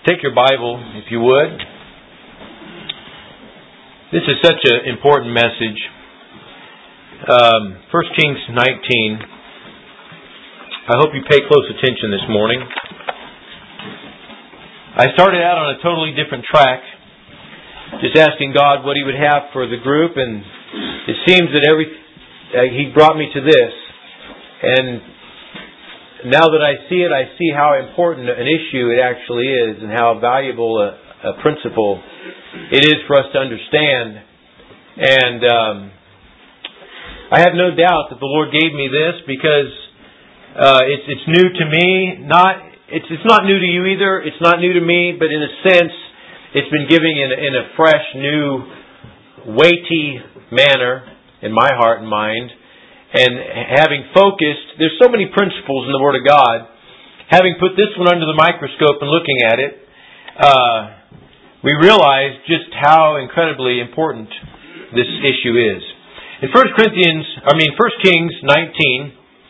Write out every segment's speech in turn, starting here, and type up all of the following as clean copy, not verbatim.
Take your Bible, if you would. This is such an important message. 1 Kings 19. I hope you pay close attention this morning. I started out on a totally different track, just asking God what He would have for the group, and it seems that He brought me to this. And now that I see it, I see how important an issue it actually is and how valuable a principle it is for us to understand. And I have no doubt that the Lord gave me this because it's new to me. It's not new to you either. It's not new to me, but in a sense, it's been given in a fresh, new, weighty manner in my heart and mind. And having focused, there's so many principles in the Word of God. Having put this one under the microscope and looking at it, we realize just how incredibly important this issue is. In 1 Kings 19,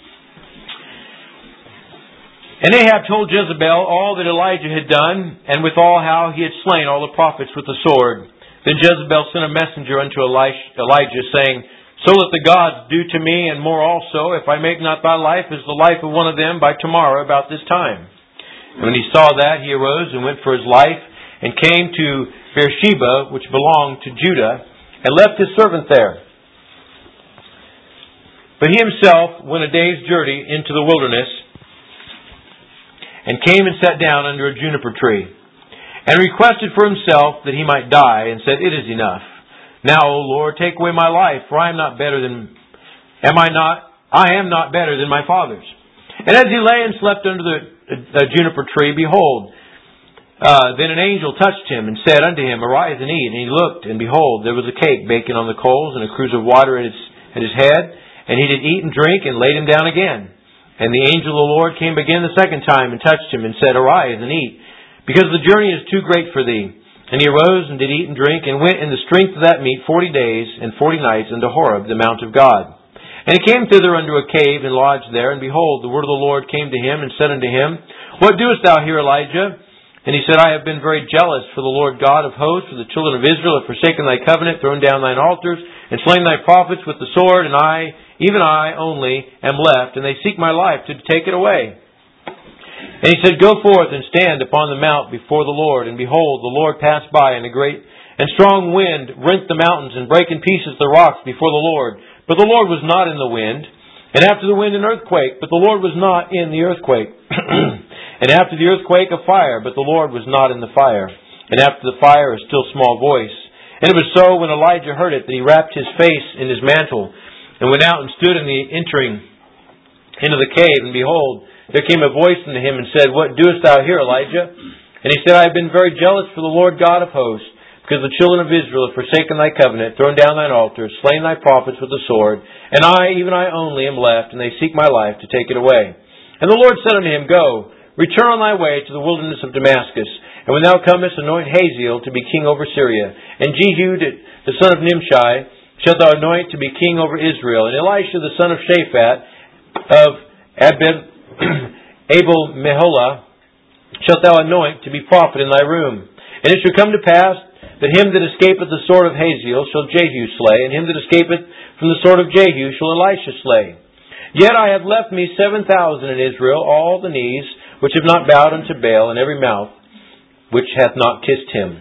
and Ahab told Jezebel all that Elijah had done, and withal how he had slain all the prophets with the sword. Then Jezebel sent a messenger unto Elijah, saying, So let the gods do to me, and more also, if I make not thy life as the life of one of them by tomorrow about this time. And when he saw that, he arose and went for his life, and came to Beersheba, which belonged to Judah, and left his servant there. But he himself went a day's journey into the wilderness, and came and sat down under a juniper tree, and requested for himself that he might die, and said, It is enough. Now, O Lord, take away my life, for I am not better than my fathers. And as he lay and slept under the juniper tree, behold, then an angel touched him and said unto him, Arise and eat. And he looked, and behold, there was a cake baking on the coals, and a cruse of water at his head. And he did eat and drink, and laid him down again. And the angel of the Lord came again the second time, and touched him, and said, Arise and eat, because the journey is too great for thee. And he arose and did eat and drink, and went in the strength of that meat 40 days and 40 nights unto Horeb, the mount of God. And he came thither unto a cave, and lodged there. And behold, the word of the Lord came to him, and said unto him, What doest thou here, Elijah? And he said, I have been very jealous for the Lord God of hosts, for the children of Israel have forsaken thy covenant, thrown down thine altars, and slain thy prophets with the sword, and I, even I only, am left, and they seek my life to take it away. And he said, Go forth and stand upon the mount before the Lord. And behold, the Lord passed by, and a great and strong wind rent the mountains, and brake in pieces the rocks before the Lord. But the Lord was not in the wind. And after the wind an earthquake, but the Lord was not in the earthquake. And after the earthquake a fire, but the Lord was not in the fire. And after the fire a still small voice. And it was so when Elijah heard it that he wrapped his face in his mantle, and went out and stood in the entering into the cave. And behold, there came a voice unto him and said, What doest thou here, Elijah? And he said, I have been very jealous for the Lord God of hosts, because the children of Israel have forsaken thy covenant, thrown down thine altars, slain thy prophets with the sword, and I, even I only, am left, and they seek my life to take it away. And the Lord said unto him, Go, return on thy way to the wilderness of Damascus, and when thou comest, anoint Hazael to be king over Syria, and Jehu the son of Nimshi shalt thou anoint to be king over Israel, and Elisha the son of Shaphat of Abel-Meholah shalt thou anoint to be prophet in thy room. And it shall come to pass that him that escapeth the sword of Hazael shall Jehu slay, and him that escapeth from the sword of Jehu shall Elisha slay. Yet I have left me 7,000 in Israel, all the knees which have not bowed unto Baal, and every mouth which hath not kissed him.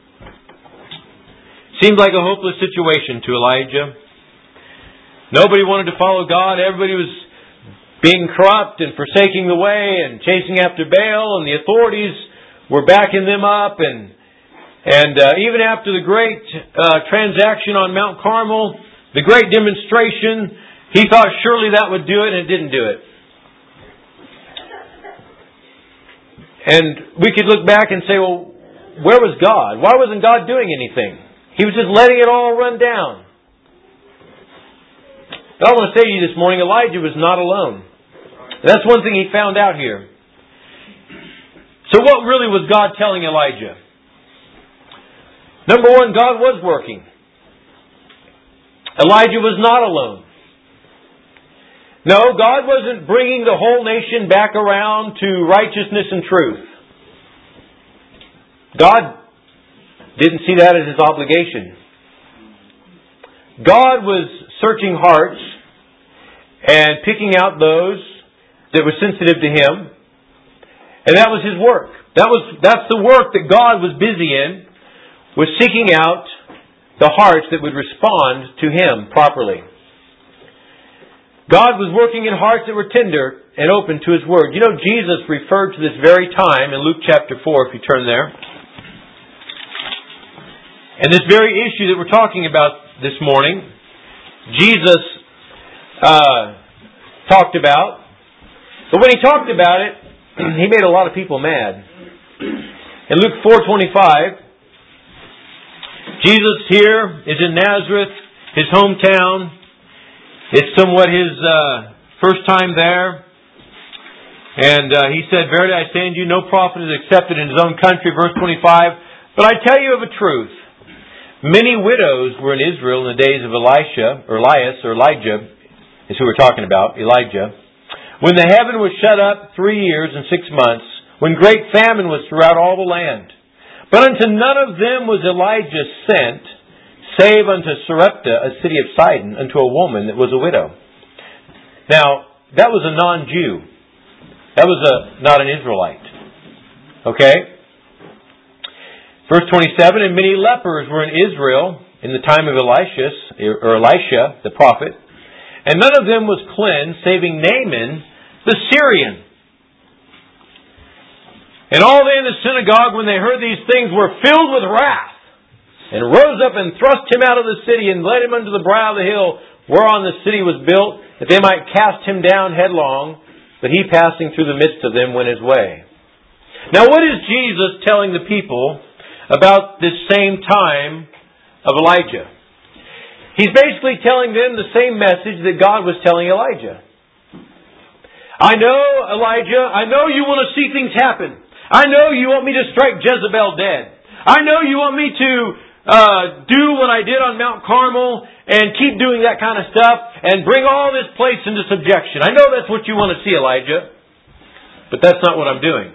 Seemed like a hopeless situation to Elijah. Nobody wanted to follow God. Everybody was being corrupt and forsaking the way and chasing after Baal, and the authorities were backing them up. And even after the great transaction on Mount Carmel, the great demonstration, he thought surely that would do it, and it didn't do it. And we could look back and say, well, where was God? Why wasn't God doing anything? He was just letting it all run down. But I want to say to you this morning, Elijah was not alone. That's one thing he found out here. So what really was God telling Elijah? Number one, God was working. Elijah was not alone. No, God wasn't bringing the whole nation back around to righteousness and truth. God didn't see that as His obligation. God was searching hearts and picking out those that were sensitive to Him. And that was His work. That's the work that God was busy in, was seeking out the hearts that would respond to Him properly. God was working in hearts that were tender and open to His Word. You know, Jesus referred to this very time in Luke chapter 4, if you turn there. And this very issue that we're talking about this morning, Jesus talked about. But when He talked about it, He made a lot of people mad. In Luke 4:25, Jesus here is in Nazareth, His hometown. It's somewhat His first time there. And He said, "Verily I say unto you, no prophet is accepted in his own country." Verse 25, "But I tell you of a truth, many widows were in Israel in the days of Elijah is who we're talking about, Elijah, when the heaven was shut up 3 years and 6 months, when great famine was throughout all the land. But unto none of them was Elijah sent, save unto Sarepta, a city of Sidon, unto a woman that was a widow." Now, that was a non-Jew. That was not an Israelite. Okay? Verse 27, "And many lepers were in Israel in the time of Elisha, the prophet, and none of them was cleansed, saving Naaman the Syrian. And all they in the synagogue, when they heard these things, were filled with wrath, and rose up and thrust him out of the city, and led him unto the brow of the hill whereon the city was built, that they might cast him down headlong. But he, passing through the midst of them, went his way." Now, what is Jesus telling the people about this same time of Elijah? He's basically telling them the same message that God was telling Elijah. "I know, Elijah, I know you want to see things happen. I know you want me to strike Jezebel dead. I know you want me to do what I did on Mount Carmel and keep doing that kind of stuff and bring all this place into subjection. I know that's what you want to see, Elijah. But that's not what I'm doing."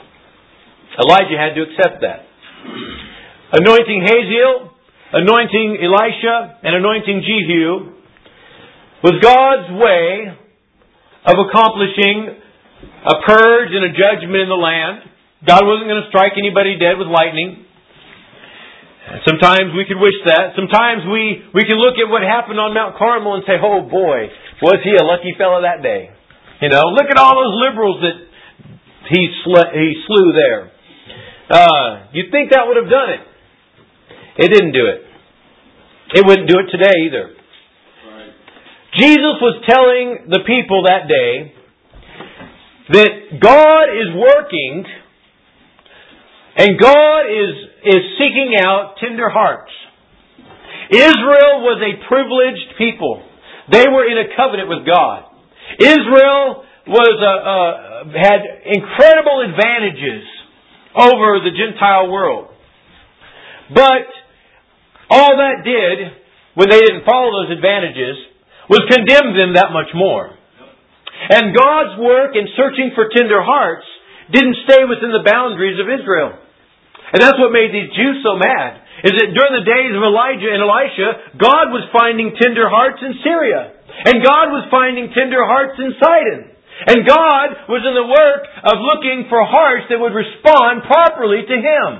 Elijah had to accept that. Anointing Hazael, anointing Elisha, and anointing Jehu was God's way of accomplishing a purge and a judgment in the land. God wasn't going to strike anybody dead with lightning. Sometimes we could wish that. Sometimes we can look at what happened on Mount Carmel and say, "Oh boy, was he a lucky fellow that day." You know, look at all those liberals that he slew there. You'd think that would have done it. It didn't do it. It wouldn't do it today either. Right. Jesus was telling the people that day that God is working and God is seeking out tender hearts. Israel was a privileged people. They were in a covenant with God. Israel had incredible advantages over the Gentile world. But all that did, when they didn't follow those advantages, was condemn them that much more. And God's work in searching for tender hearts didn't stay within the boundaries of Israel. And that's what made these Jews so mad, is that during the days of Elijah and Elisha, God was finding tender hearts in Syria. And God was finding tender hearts in Sidon. And God was in the work of looking for hearts that would respond properly to Him.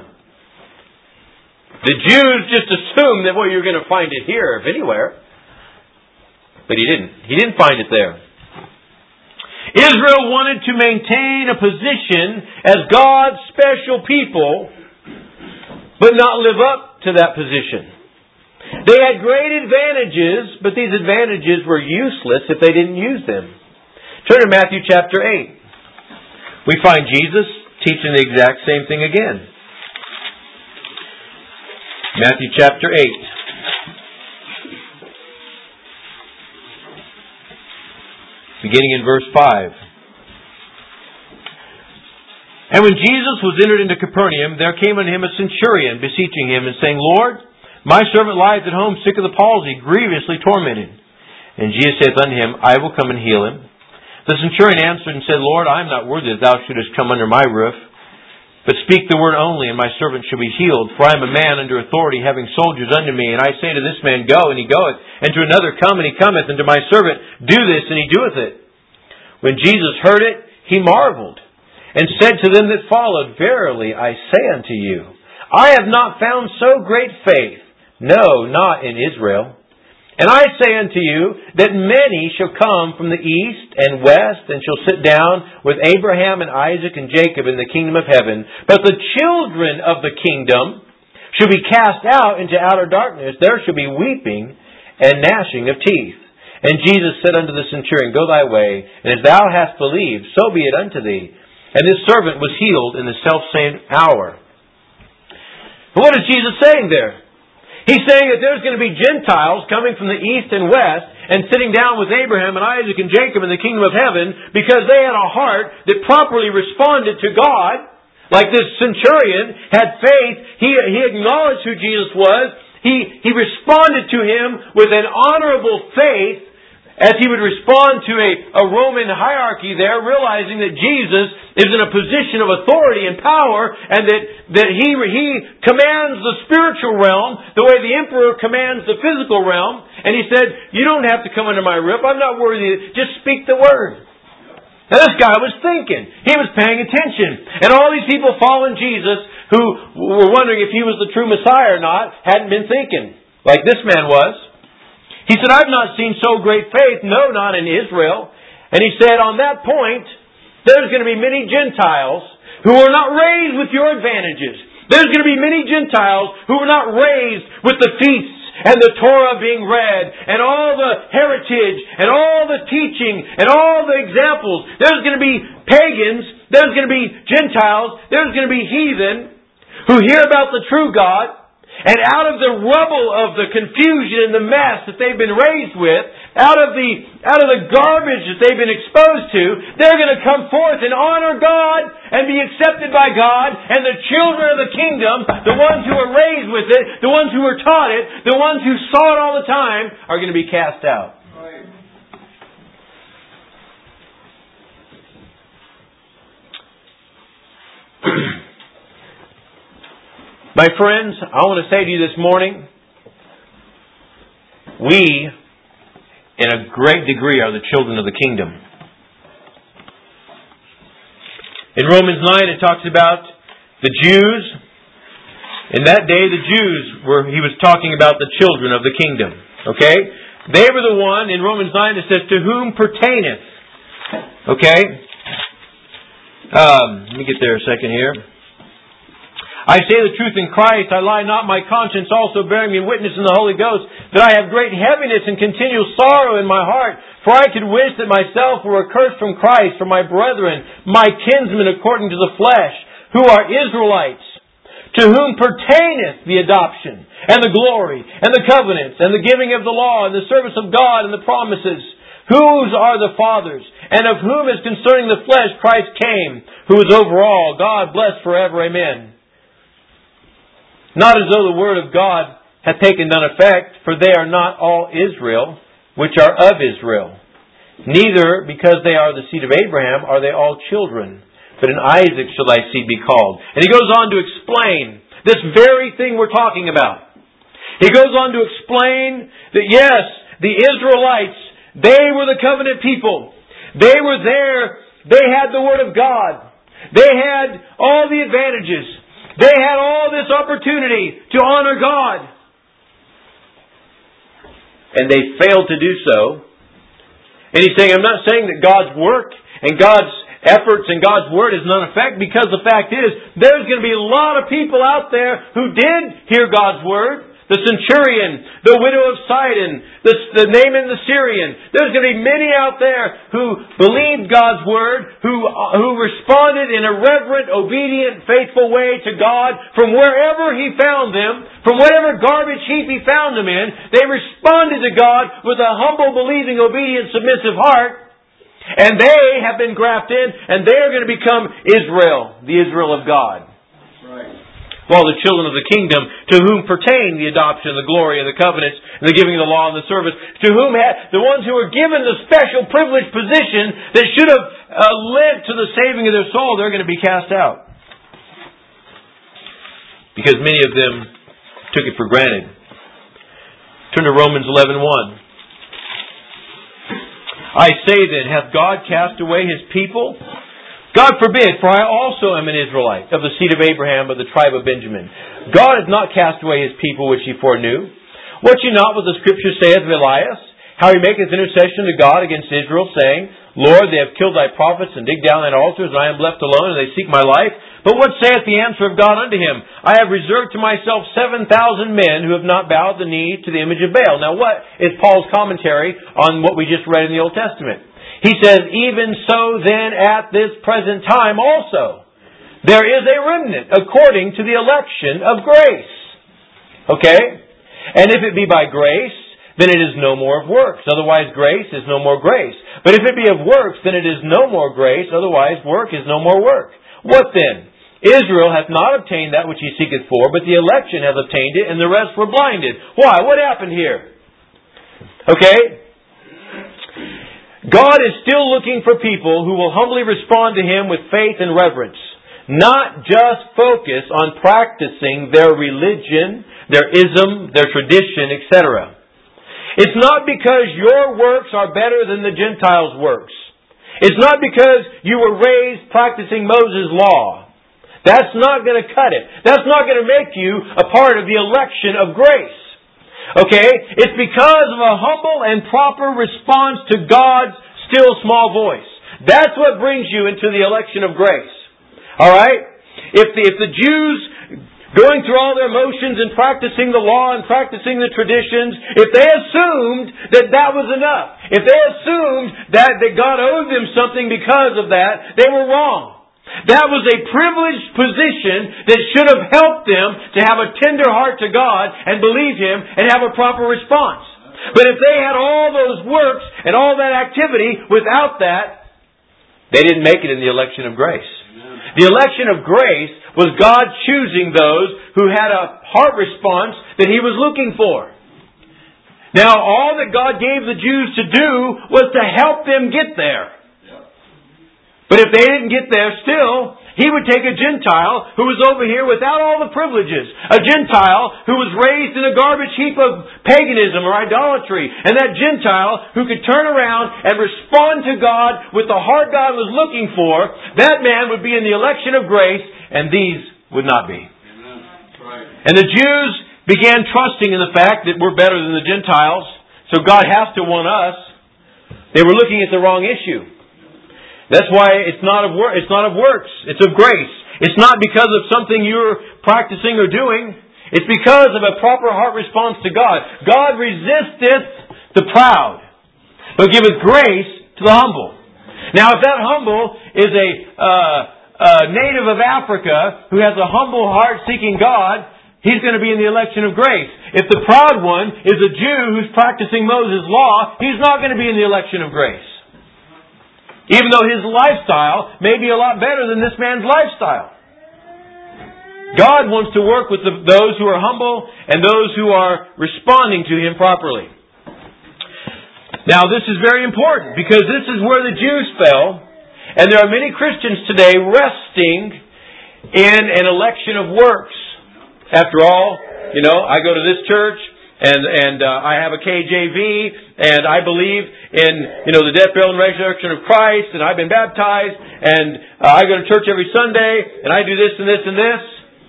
The Jews just assumed that, well, you're going to find it here, if anywhere. But He didn't. He didn't find it there. Israel wanted to maintain a position as God's special people, but not live up to that position. They had great advantages, but these advantages were useless if they didn't use them. Turn to Matthew chapter 8. We find Jesus teaching the exact same thing again. Matthew chapter 8. Beginning in verse 5. "And when Jesus was entered into Capernaum, there came unto him a centurion, beseeching him, and saying, Lord, my servant lieth at home, sick of the palsy, grievously tormented. And Jesus saith unto him, I will come and heal him. The centurion answered and said, Lord, I am not worthy that thou shouldest come under my roof, But speak the word only, and my servant shall be healed. For I am a man under authority, having soldiers under me. And I say to this man, Go, and he goeth. And to another, Come, and he cometh. And to my servant, Do this, and he doeth it. When Jesus heard it, he marveled, and said to them that followed, Verily I say unto you, I have not found so great faith, no, not in Israel. And I say unto you, that many shall come from the east and west, and shall sit down with Abraham and Isaac and Jacob in the kingdom of heaven. But the children of the kingdom shall be cast out into outer darkness. There shall be weeping and gnashing of teeth. And Jesus said unto the centurion, Go thy way, and as thou hast believed, so be it unto thee. And this servant was healed in the selfsame hour. And what is Jesus saying there? He's saying that there's going to be Gentiles coming from the east and west and sitting down with Abraham and Isaac and Jacob in the kingdom of heaven because they had a heart that properly responded to God. Like this centurion had faith. He acknowledged who Jesus was. He responded to Him with an honorable faith as he would respond to a Roman hierarchy there, realizing that Jesus is in a position of authority and power, and that he commands the spiritual realm the way the emperor commands the physical realm. And he said, You don't have to come under my roof. I'm not worthy. Just speak the word. Now this guy was thinking. He was paying attention. And all these people following Jesus who were wondering if He was the true Messiah or not hadn't been thinking like this man was. He said, I've not seen so great faith, no, not in Israel. And he said, on that point, there's going to be many Gentiles who are not raised with your advantages. There's going to be many Gentiles who are not raised with the feasts and the Torah being read and all the heritage and all the teaching and all the examples. There's going to be pagans. There's going to be Gentiles. There's going to be heathen who hear about the true God. And out of the rubble of the confusion and the mess that they've been raised with, out of the garbage that they've been exposed to, they're going to come forth and honor God and be accepted by God. And the children of the kingdom, the ones who are raised with it, the ones who were taught it, the ones who saw it all the time, are going to be cast out. My friends, I want to say to you this morning, we, in a great degree, are the children of the kingdom. In Romans 9, it talks about the Jews. In that day, the Jews he was talking about the children of the kingdom. Okay? They were the one, in Romans 9, it says, to whom pertaineth. Okay? Let me get there a second here. I say the truth in Christ, I lie not, my conscience also bearing me witness in the Holy Ghost, that I have great heaviness and continual sorrow in my heart. For I could wish that myself were accursed from Christ, for my brethren, my kinsmen according to the flesh, who are Israelites, to whom pertaineth the adoption, and the glory, and the covenants, and the giving of the law, and the service of God, and the promises, whose are the fathers, and of whom is concerning the flesh Christ came, who is over all, God bless forever, amen. Not as though the word of God hath taken none effect, for they are not all Israel, which are of Israel. Neither, because they are the seed of Abraham, are they all children. But in Isaac shall thy seed be called. And he goes on to explain this very thing we're talking about. He goes on to explain that yes, the Israelites, they were the covenant people. They were there. They had the word of God. They had all the advantages. They had all this opportunity to honor God. And they failed to do so. And he's saying, I'm not saying that God's work and God's efforts and God's word is none effect, because the fact is, there's going to be a lot of people out there who did hear God's word. The centurion, the widow of Sidon, the Naaman the Syrian. There's going to be many out there who believed God's word, who responded in a reverent, obedient, faithful way to God from wherever He found them, from whatever garbage heap He found them in. They responded to God with a humble, believing, obedient, submissive heart. And they have been grafted in, and they are going to become Israel, the Israel of God. That's right. While the children of the kingdom, to whom pertain the adoption, the glory, and the covenants, and the giving of the law and the service, to whom the ones who were given the special privileged position that should have led to the saving of their soul, they're going to be cast out. because many of them took it for granted. Turn to Romans 11:1. I say then, hath God cast away His people? God forbid, for I also am an Israelite, of the seed of Abraham, of the tribe of Benjamin. God hath not cast away His people which He foreknew. Wot ye not what the Scripture saith of Elias? How he maketh intercession to God against Israel, saying, Lord, they have killed thy prophets, and digged down thine altars, and I am left alone, and they seek my life. But what saith the answer of God unto him? I have reserved to myself 7,000 men who have not bowed the knee to the image of Baal. Now what is Paul's commentary on what we just read in the Old Testament? He says, even so then at this present time also, there is a remnant according to the election of grace. Okay? And if it be by grace, then it is no more of works. Otherwise grace is no more grace. But if it be of works, then it is no more grace. Otherwise work is no more work. What then? Israel hath not obtained that which he seeketh for, but the election hath obtained it, and the rest were blinded. Why? What happened here? Okay? God is still looking for people who will humbly respond to Him with faith and reverence. Not just focus on practicing their religion, their ism, their tradition, etc. It's not because your works are better than the Gentiles' works. It's not because you were raised practicing Moses' law. That's not going to cut it. That's not going to make you a part of the election of grace. Okay? It's because of a humble and proper response to God's still small voice. That's what brings you into the election of grace. Alright? If the Jews, going through all their motions and practicing the law and practicing the traditions, if they assumed that was enough, if they assumed that God owed them something because of that, they were wrong. That was a privileged position that should have helped them to have a tender heart to God and believe Him and have a proper response. But if they had all those works and all that activity without that, they didn't make it in the election of grace. The election of grace was God choosing those who had a heart response that He was looking for. Now, all that God gave the Jews to do was to help them get there. But if they didn't get there still, He would take a Gentile who was over here without all the privileges. A Gentile who was raised in a garbage heap of paganism or idolatry. And that Gentile who could turn around and respond to God with the heart God was looking for, that man would be in the election of grace, and these would not be. And the Jews began trusting in the fact that we're better than the Gentiles, so God has to want us. They were looking at the wrong issue. That's why it's not of works. It's of grace. It's not because of something you're practicing or doing. It's because of a proper heart response to God. God resisteth the proud, but giveth grace to the humble. Now, if that humble is a native of Africa who has a humble heart seeking God, he's going to be in the election of grace. If the proud one is a Jew who's practicing Moses' law, he's not going to be in the election of grace. Even though his lifestyle may be a lot better than this man's lifestyle. God wants to work with those who are humble and those who are responding to Him properly. Now this is very important because this is where the Jews fell, and there are many Christians today resting in an election of works. After all, I go to this church, and I have a KJV, and I believe in, the death, burial, and resurrection of Christ, and I've been baptized, and I go to church every Sunday, and I do this and this and this.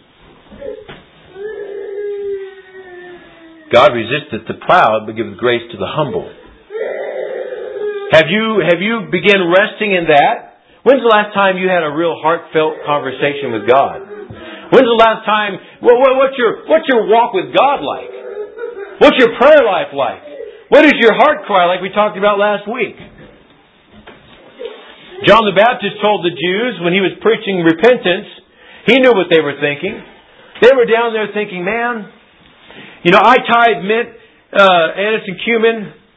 God resisteth the proud, but giveth grace to the humble. Have you begun resting in that? When's the last time you had a real heartfelt conversation with God? When's the last time? What's your walk with God like? What's your prayer life like? What is your heart cry like we talked about last week? John the Baptist told the Jews when he was preaching repentance, he knew what they were thinking. They were down there thinking, man, I tithe mint, anise and cumin.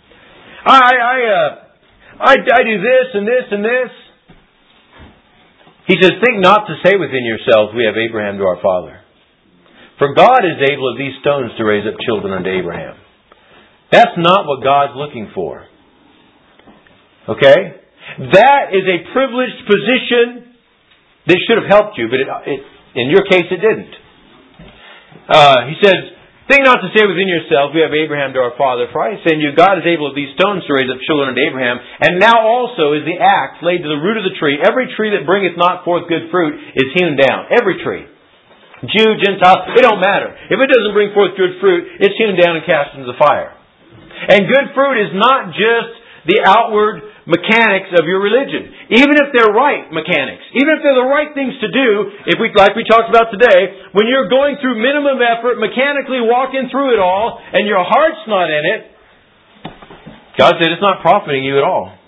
I do this and this and this. He says, think not to say within yourselves, we have Abraham to our father. For God is able of these stones to raise up children unto Abraham. That's not what God's looking for. Okay? That is a privileged position that should have helped you, but in your case it didn't. He says, think not to say within yourself, we have Abraham to our father. For I say unto you, God is able of these stones to raise up children unto Abraham. And now also is the axe laid to the root of the tree. Every tree that bringeth not forth good fruit is hewn down. Every tree. Jew, Gentile, it don't matter. If it doesn't bring forth good fruit, it's hewn down and cast into the fire. And good fruit is not just the outward mechanics of your religion. Even if they're right mechanics, even if they're the right things to do, like we talked about today, when you're going through minimum effort, mechanically walking through it all, and your heart's not in it, God said it's not profiting you at all.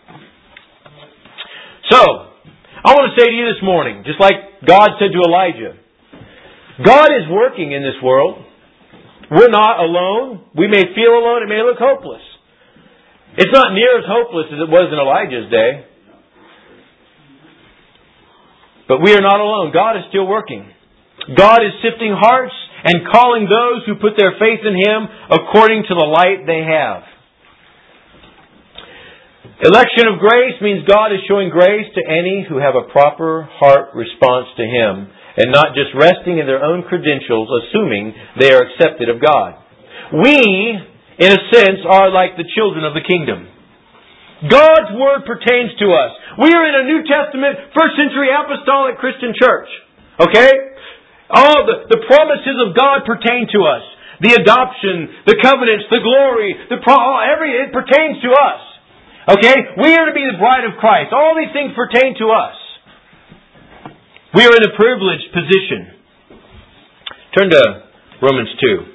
So, I want to say to you this morning, just like God said to Elijah, God is working in this world. We're not alone. We may feel alone. It may look hopeless. It's not near as hopeless as it was in Elijah's day. But we are not alone. God is still working. God is sifting hearts and calling those who put their faith in Him according to the light they have. Election of grace means God is showing grace to any who have a proper heart response to Him and not just resting in their own credentials, assuming they are accepted of God. We, in a sense, are like the children of the kingdom. God's Word pertains to us. We are in a New Testament, first century apostolic Christian church. Okay? All the promises of God pertain to us. The adoption, the covenants, the glory, it pertains to us. Okay? We are to be the bride of Christ. All these things pertain to us. We are in a privileged position. Turn to Romans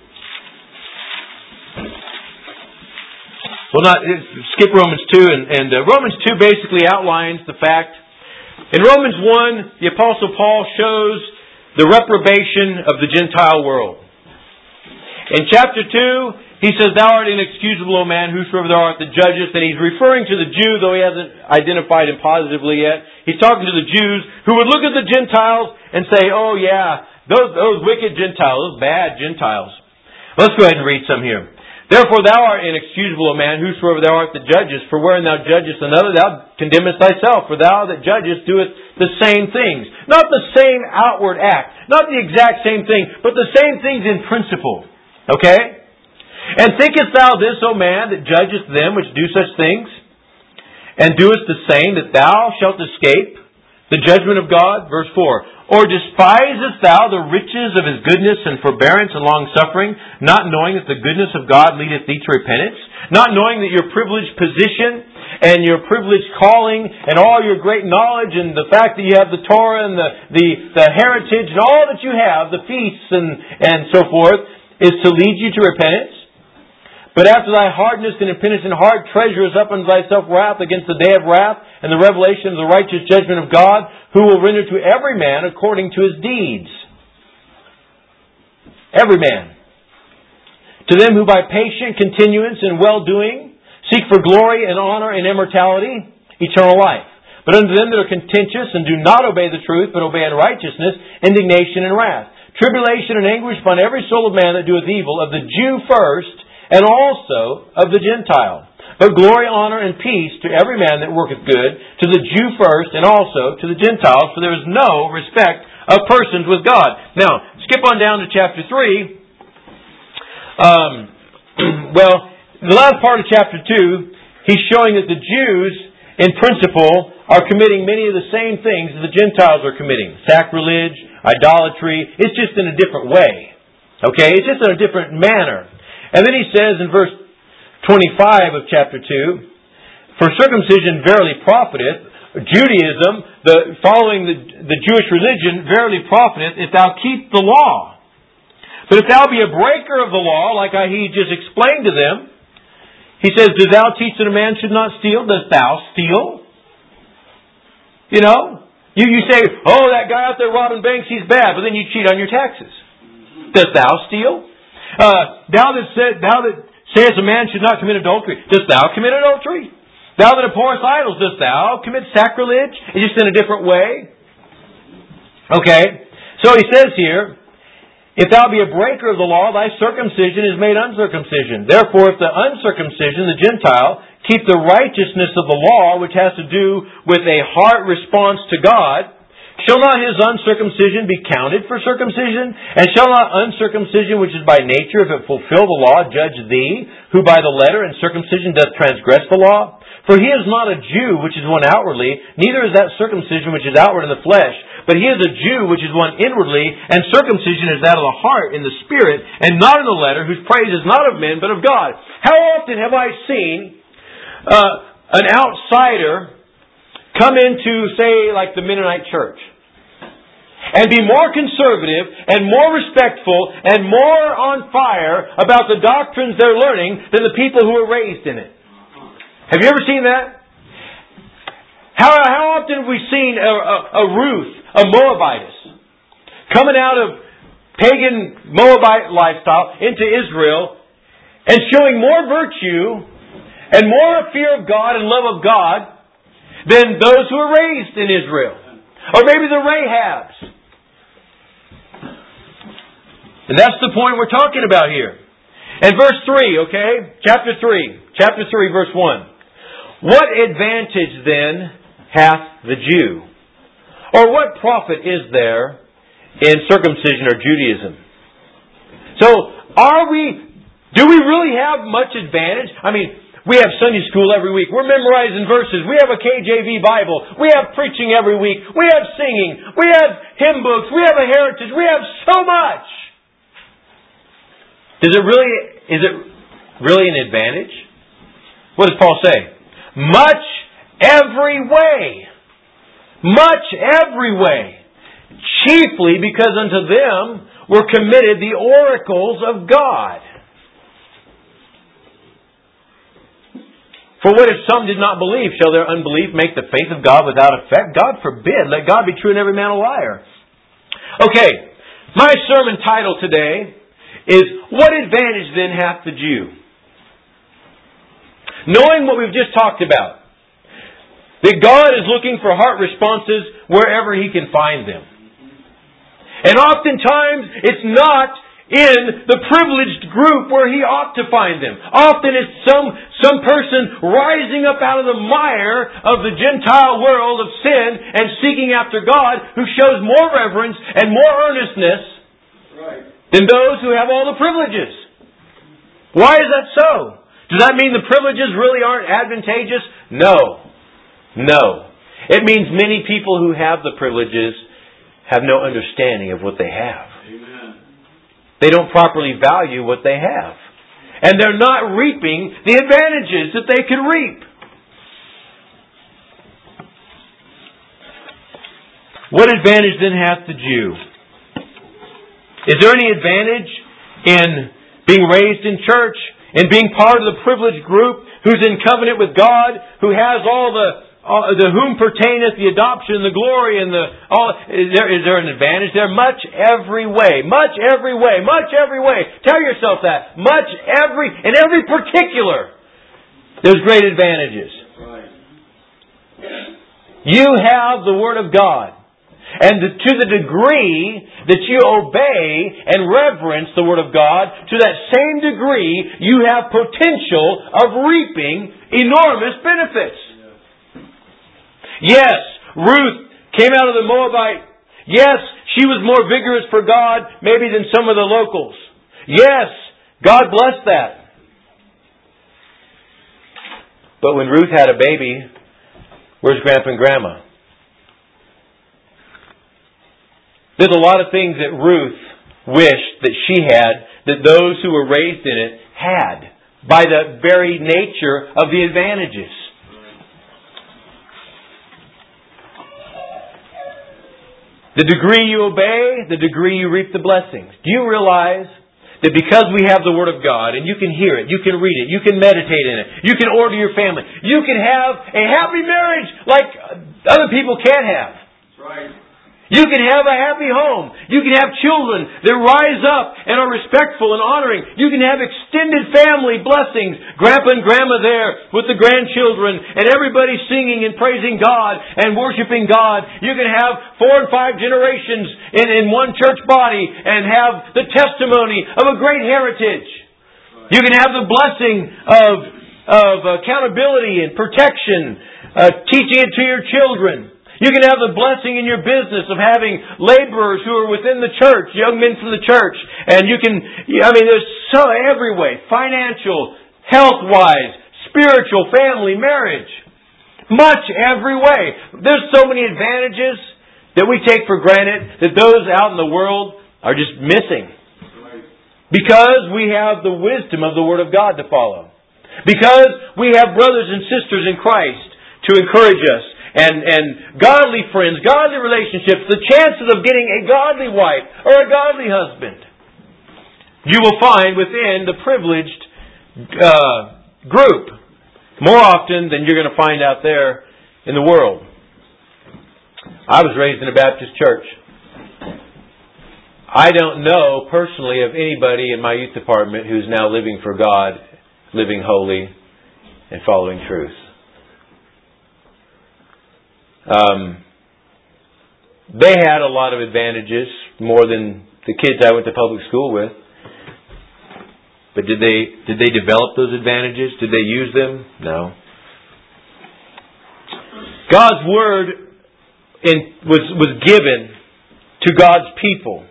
2. Skip Romans 2. And Romans 2 basically outlines the fact. In Romans 1, the Apostle Paul shows the reprobation of the Gentile world. In chapter 2, he says, Thou art inexcusable, O man, whosoever thou art that judgest. And he's referring to the Jew, though he hasn't identified him positively yet. He's talking to the Jews who would look at the Gentiles and say, oh yeah, those wicked Gentiles, those bad Gentiles. Let's go ahead and read some here. Therefore thou art inexcusable, O man, whosoever thou art that judgest. For wherein thou judgest another, thou condemnest thyself. For thou that judgest doeth the same things. Not the same outward act. Not the exact same thing, but the same things in principle. Okay? And thinkest thou this, O man, that judgest them which do such things, and doest the same, that thou shalt escape the judgment of God? Verse 4. Or despisest thou the riches of His goodness and forbearance and long-suffering, not knowing that the goodness of God leadeth thee to repentance? Not knowing that your privileged position and your privileged calling and all your great knowledge and the fact that you have the Torah and the heritage and all that you have, the feasts and so forth, is to lead you to repentance? But after thy hardness and impenitent heart treasurest up unto thyself wrath against the day of wrath and the revelation of the righteous judgment of God, who will render to every man according to his deeds. Every man. To them who by patient continuance in well-doing seek for glory and honor and immortality, eternal life. But unto them that are contentious and do not obey the truth, but obey unrighteousness, indignation and wrath. Tribulation and anguish upon every soul of man that doeth evil, of the Jew first, and also of the Gentile. But glory, honor, and peace to every man that worketh good, to the Jew first, and also to the Gentiles, for there is no respect of persons with God. Now, skip on down to chapter 3. The last part of chapter 2, he's showing that the Jews, in principle, are committing many of the same things that the Gentiles are committing. Sacrilege, idolatry. It's just in a different way. Okay? It's just in a different manner. And then he says in verse 25 of chapter 2, For circumcision verily profiteth, Judaism, following the Jewish religion, verily profiteth if thou keep the law. But if thou be a breaker of the law, like he just explained to them, he says, Do thou teach that a man should not steal? Dost thou steal? You know? You say, oh, that guy out there robbing banks, he's bad, but then you cheat on your taxes. Dost thou steal? Thou that sayest a man should not commit adultery, dost thou commit adultery? Thou that abhorrest idols, dost thou commit sacrilege? It's just in a different way. Okay. So he says here, If thou be a breaker of the law, thy circumcision is made uncircumcision. Therefore, if the uncircumcision, the Gentile, keep the righteousness of the law, which has to do with a heart response to God, Shall not his uncircumcision be counted for circumcision? And shall not uncircumcision, which is by nature, if it fulfill the law, judge thee, who by the letter and circumcision doth transgress the law? For he is not a Jew, which is one outwardly, neither is that circumcision which is outward in the flesh, but he is a Jew, which is one inwardly, and circumcision is that of the heart in the spirit, and not in the letter, whose praise is not of men, but of God. How often have I seen an outsider come into, say, like the Mennonite church, and be more conservative and more respectful and more on fire about the doctrines they're learning than the people who were raised in it? Have you ever seen that? How often have we seen a Ruth, a Moabitess, coming out of pagan Moabite lifestyle into Israel and showing more virtue and more fear of God and love of God than those who were raised in Israel? Or maybe the Rahabs. And that's the point we're talking about here. And verse 3, okay? Chapter 3, verse 1. What advantage then hath the Jew? Or what profit is there in circumcision or Judaism? So, do we really have much advantage? I mean, we have Sunday school every week. We're memorizing verses. We have a KJV Bible. We have preaching every week. We have singing. We have hymn books. We have a heritage. We have so much. Is it really an advantage? What does Paul say? Much every way. Much every way. Chiefly because unto them were committed the oracles of God. For what if some did not believe? Shall their unbelief make the faith of God without effect? God forbid. Let God be true and every man a liar. Okay, my sermon title today is, What advantage then hath the Jew? Knowing what we've just talked about, that God is looking for heart responses wherever He can find them. And oftentimes, it's not in the privileged group where He ought to find them. Often it's some person rising up out of the mire of the Gentile world of sin and seeking after God, who shows more reverence and more earnestness than those who have all the privileges. Why is that so? Does that mean the privileges really aren't advantageous? No. It means many people who have the privileges have no understanding of what they have. Amen. They don't properly value what they have. And they're not reaping the advantages that they could reap. What advantage then hath the Jew? Is there any advantage in being raised in church, in being part of the privileged group who's in covenant with God, who has all the whom pertaineth the adoption, the glory, and is there an advantage there? Much every way. Tell yourself that. In every particular, there's great advantages. You have the Word of God. And to the degree that you obey and reverence the Word of God, to that same degree you have potential of reaping enormous benefits. Yes, Ruth came out of the Moabite. Yes, she was more vigorous for God maybe than some of the locals. Yes, God bless that. But when Ruth had a baby, where's Grandpa and Grandma? There's a lot of things that Ruth wished that she had, that those who were raised in it had, by the very nature of the advantages. The degree you obey, the degree you reap the blessings. Do you realize that because we have the Word of God, and you can hear it, you can read it, you can meditate in it, you can order your family, you can have a happy marriage like other people can't have. That's right. You can have a happy home. You can have children that rise up and are respectful and honoring. You can have extended family blessings. Grandpa and Grandma there with the grandchildren and everybody singing and praising God and worshiping God. You can have 4 and 5 generations in one church body and have the testimony of a great heritage. You can have the blessing of accountability and protection, teaching it to your children. You can have the blessing in your business of having laborers who are within the church, young men from the church. And you can, there's so every way, financial, health-wise, spiritual, family, marriage. Much every way. There's so many advantages that we take for granted that those out in the world are just missing. Because we have the wisdom of the Word of God to follow. Because we have brothers and sisters in Christ to encourage us. And godly friends, godly relationships, the chances of getting a godly wife or a godly husband, you will find within the privileged group more often than you're going to find out there in the world. I was raised in a Baptist church. I don't know personally of anybody in my youth department who's now living for God, living holy, and following truth. They had a lot of advantages, more than the kids I went to public school with. But did they develop those advantages? Did they use them? No. God's Word was given to God's people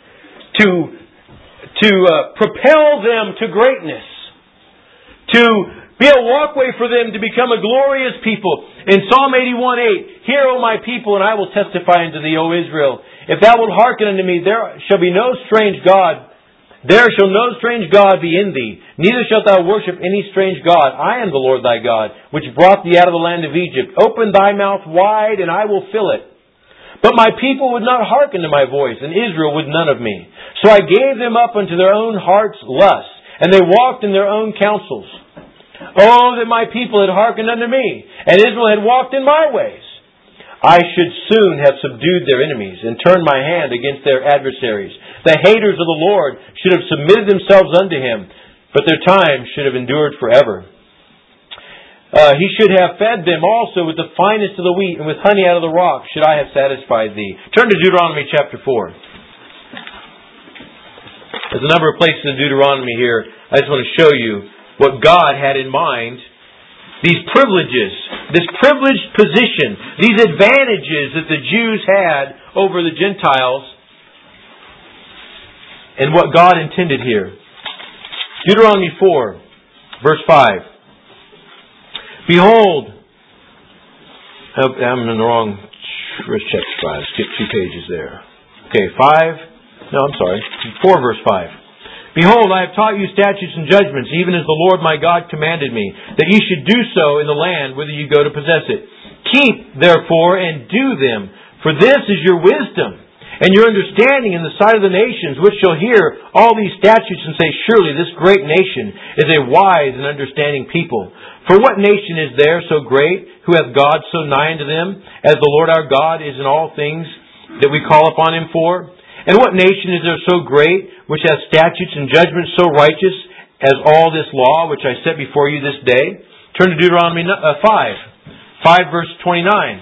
to propel them to greatness, to be a walkway for them to become a glorious people. In Psalm 81:8, "Hear, O my people, and I will testify unto thee, O Israel. If thou wilt hearken unto me, there shall be no strange God. There shall no strange God be in thee, neither shalt thou worship any strange God. I am the Lord thy God, which brought thee out of the land of Egypt. Open thy mouth wide, and I will fill it. But my people would not hearken to my voice, and Israel would none of me. So I gave them up unto their own heart's lust, and they walked in their own counsels. Oh, that my people had hearkened unto me, and Israel had walked in my ways. I should soon have subdued their enemies, and turned my hand against their adversaries. The haters of the Lord should have submitted themselves unto Him, but their time should have endured forever. He should have fed them also with the finest of the wheat, and with honey out of the rock should I have satisfied thee." Turn to Deuteronomy chapter 4. There's a number of places in Deuteronomy here. I just want to show you what God had in mind. These privileges, this privileged position, these advantages that the Jews had over the Gentiles, and what God intended here. Deuteronomy 4, verse 5. "Behold," I'm in the wrong, where's chapter 5? Skip 2 pages there. Okay, 4 verse 5. "Behold, I have taught you statutes and judgments, even as the Lord my God commanded me, that ye should do so in the land whither you go to possess it. Keep, therefore, and do them, for this is your wisdom, and your understanding in the sight of the nations, which shall hear all these statutes and say, Surely this great nation is a wise and understanding people. For what nation is there so great, who hath God so nigh unto them, as the Lord our God is in all things that we call upon Him for? And what nation is there so great, which hath statutes and judgments so righteous, as all this law which I set before you this day?" Turn to Deuteronomy 5 verse 29.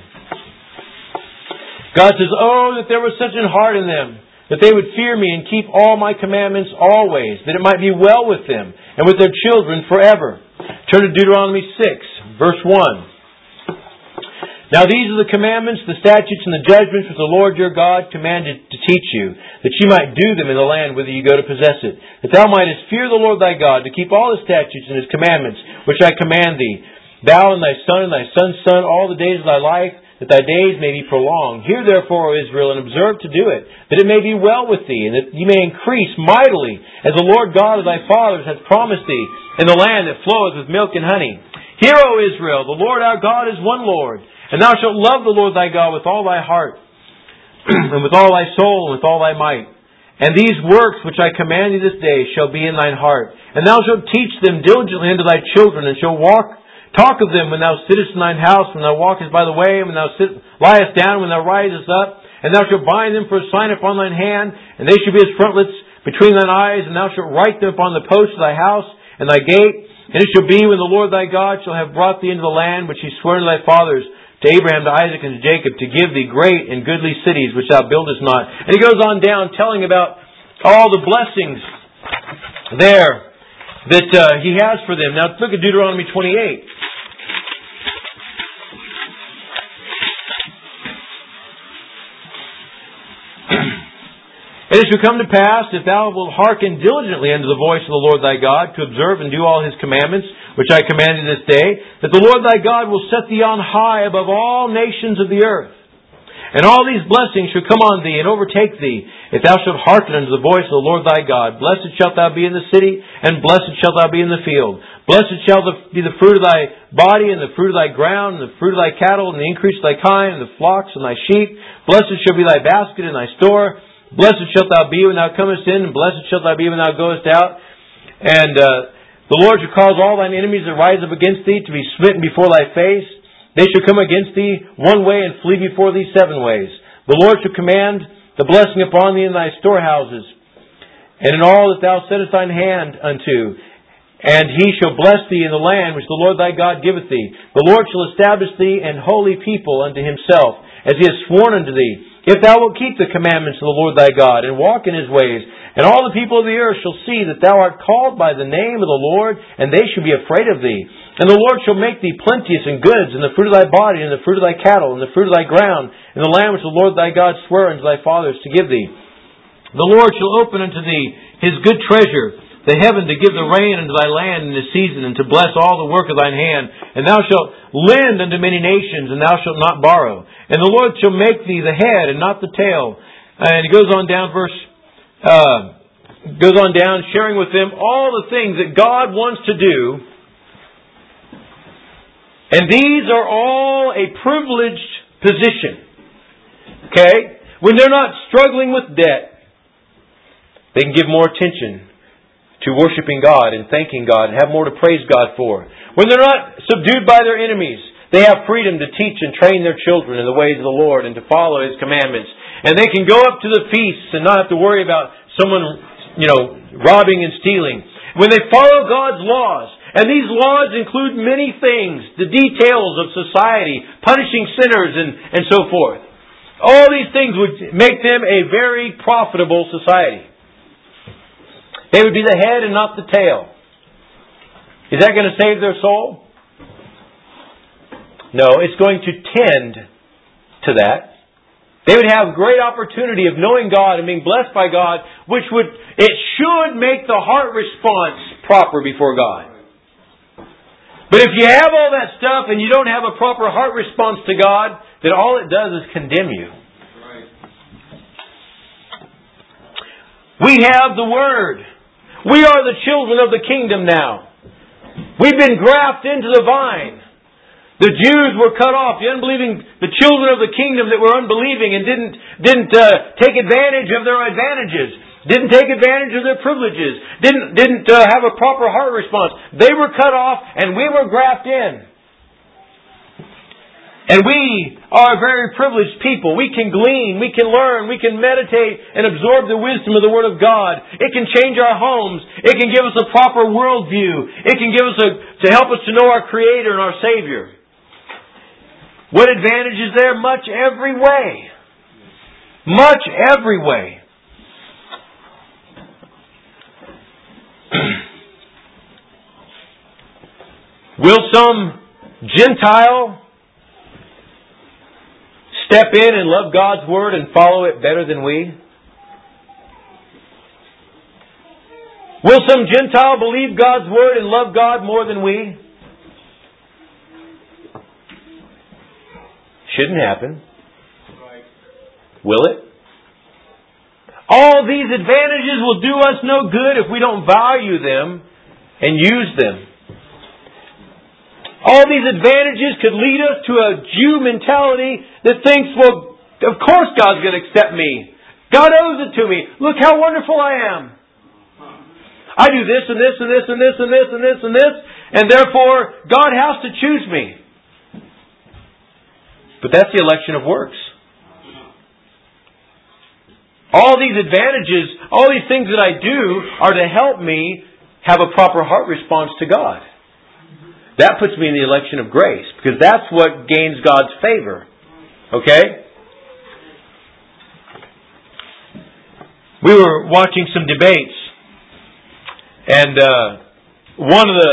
God says, "Oh, that there was such an heart in them, that they would fear me and keep all my commandments always, that it might be well with them and with their children forever." Turn to Deuteronomy 6, verse 1. "Now these are the commandments, the statutes, and the judgments which the Lord your God commanded to teach you, that ye might do them in the land whither ye go to possess it, that thou mightest fear the Lord thy God, to keep all His statutes and His commandments, which I command thee, thou and thy son's son, all the days of thy life, that thy days may be prolonged. Hear therefore, O Israel, and observe to do it, that it may be well with thee, and that ye may increase mightily, as the Lord God of thy fathers hath promised thee, in the land that floweth with milk and honey. Hear, O Israel, the Lord our God is one Lord, and thou shalt love the Lord thy God with all thy heart, and with all thy soul, and with all thy might. And these works which I command thee this day shall be in thine heart, and thou shalt teach them diligently unto thy children, and shalt talk of them when thou sittest in thine house, when thou walkest by the way, and when thou liest down, when thou risest up. And thou shalt bind them for a sign upon thine hand, and they shall be as frontlets between thine eyes, and thou shalt write them upon the posts of thy house and thy gate. And it shall be when the Lord thy God shall have brought thee into the land which He swore unto thy fathers, to Abraham, to Isaac, and to Jacob, to give thee great and goodly cities which thou buildest not." And he goes on down telling about all the blessings there that He has for them. Now look at Deuteronomy 28. And it shall come to pass, if thou wilt hearken diligently unto the voice of the Lord thy God, to observe and do all His commandments, which I command thee this day, that the Lord thy God will set thee on high above all nations of the earth. And all these blessings shall come on thee and overtake thee, if thou shalt hearken unto the voice of the Lord thy God. Blessed shalt thou be in the city, and blessed shalt thou be in the field. Blessed shall be the fruit of thy body, and the fruit of thy ground, and the fruit of thy cattle, and the increase of thy kind, and the flocks and thy sheep. Blessed shall be thy basket and thy store. Blessed shalt thou be when thou comest in, and blessed shalt thou be when thou goest out. And the Lord shall cause all thine enemies that rise up against thee to be smitten before thy face. They shall come against thee one way, and flee before thee 7 ways. The Lord shall command the blessing upon thee in thy storehouses, and in all that thou settest thine hand unto. And He shall bless thee in the land which the Lord thy God giveth thee. The Lord shall establish thee an holy people unto Himself, as He has sworn unto thee, if thou wilt keep the commandments of the Lord thy God, and walk in His ways. And all the people of the earth shall see that thou art called by the name of the Lord, and they shall be afraid of thee. And the Lord shall make thee plenteous in goods, and the fruit of thy body, and the fruit of thy cattle, and the fruit of thy ground, in the land which the Lord thy God sware unto thy fathers to give thee. The Lord shall open unto thee His good treasure, the heaven, to give the rain unto thy land in the season, and to bless all the work of thine hand. And thou shalt lend unto many nations, and thou shalt not borrow. And the Lord shall make thee the head and not the tail. And he goes on down, sharing with them all the things that God wants to do. And these are all a privileged position. Okay? When they're not struggling with debt, they can give more attention to worshiping God and thanking God and have more to praise God for. When they're not subdued by their enemies, they have freedom to teach and train their children in the ways of the Lord and to follow His commandments. And they can go up to the feasts and not have to worry about someone, robbing and stealing. When they follow God's laws, and these laws include many things, the details of society, punishing sinners and so forth. All these things would make them a very profitable society. They would be the head and not the tail. Is that going to save their soul? No, it's going to tend to that. They would have great opportunity of knowing God and being blessed by God, it should make the heart response proper before God. But if you have all that stuff and you don't have a proper heart response to God, then all it does is condemn you. We have the Word. We are the children of the kingdom now. We've been grafted into the vine. The Jews were cut off. The children of the kingdom that were unbelieving and didn't take advantage of their advantages, didn't take advantage of their privileges, didn't have a proper heart response. They were cut off, and we were grafted in. And we are a very privileged people. We can glean, we can learn, we can meditate and absorb the wisdom of the Word of God. It can change our homes. It can give us a proper worldview. It can give us to help us to know our Creator and our Savior. What advantage is there? Much every way. Much every way. Will some Gentile step in and love God's Word and follow it better than we? Will some Gentile believe God's Word and love God more than we? Shouldn't happen. Will it? All these advantages will do us no good if we don't value them and use them. All these advantages could lead us to a Jew mentality that thinks, well, of course God's going to accept me. God owes it to me. Look how wonderful I am. I do this and this and this and this and this and this and this, and therefore God has to choose me. But that's the election of works. All these advantages, all these things that I do are to help me have a proper heart response to God. That puts me in the election of grace, because that's what gains God's favor. Okay? We were watching some debates, and one of